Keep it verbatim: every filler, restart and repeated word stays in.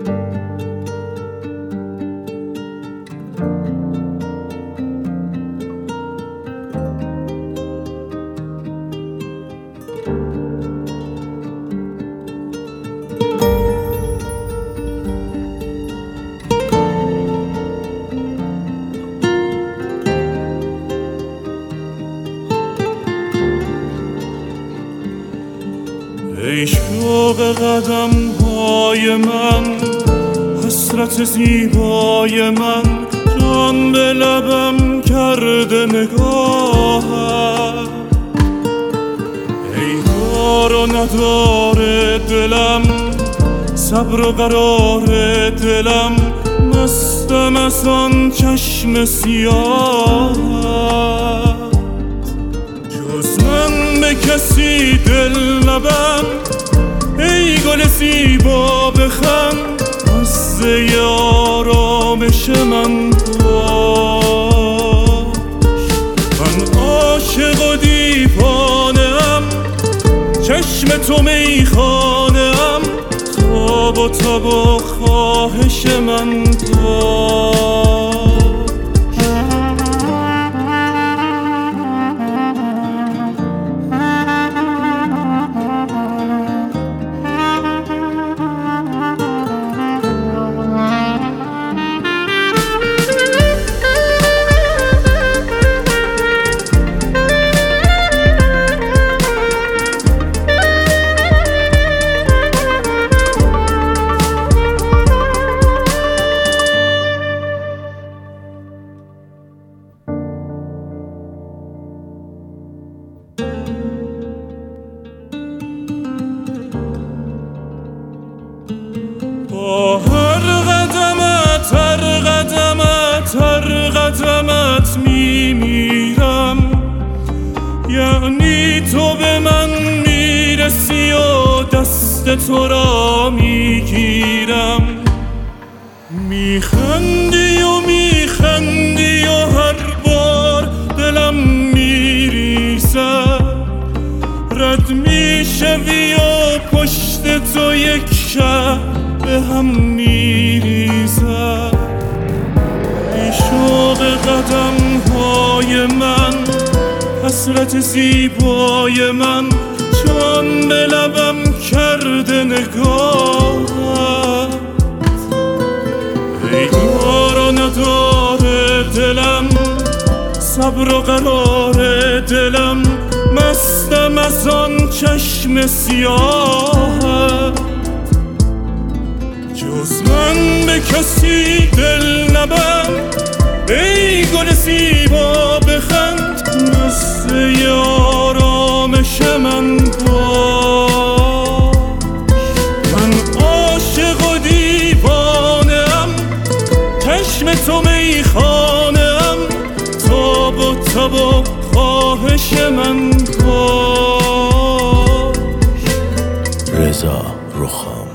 ای شوق قدم های من، حسرت زیبای من، جان به لبم کرده نگاهت. ای دار و ندار دلم، صبر و قرار دلم، مستم از آن چشم سیاهت. جز من به کسی دل نبند، ای گل زیبا بخند، قصه آرامش من باش. من عاشق و دیوانه ام، چشم تو میخانه ام، تاب و تاب و خواهش من باش. با هر قدمت هر قدمت هر قدمت میمیرم، یعنی تو به من میرسی و دست تو را میگیرم. میخندی و میخندی و هر بار دلم میریزد، رد میشوی و پشت تو یک شب به هم میریزد. ای شوق قدم های من، حسرت زیبای من، جان به لبم کرده نگاهت. ای دار و ندار دلم، صبر و قرار دلم، مستم از آن چشم سیاهت. جز من به کسی دل نبند، ای گل زیبا بخند، قصه آرامش من باش. من عاشق و دیوانه ام، چشم تو میخانه ام، تاب و تاب و خواهش من باش. رضا رخام.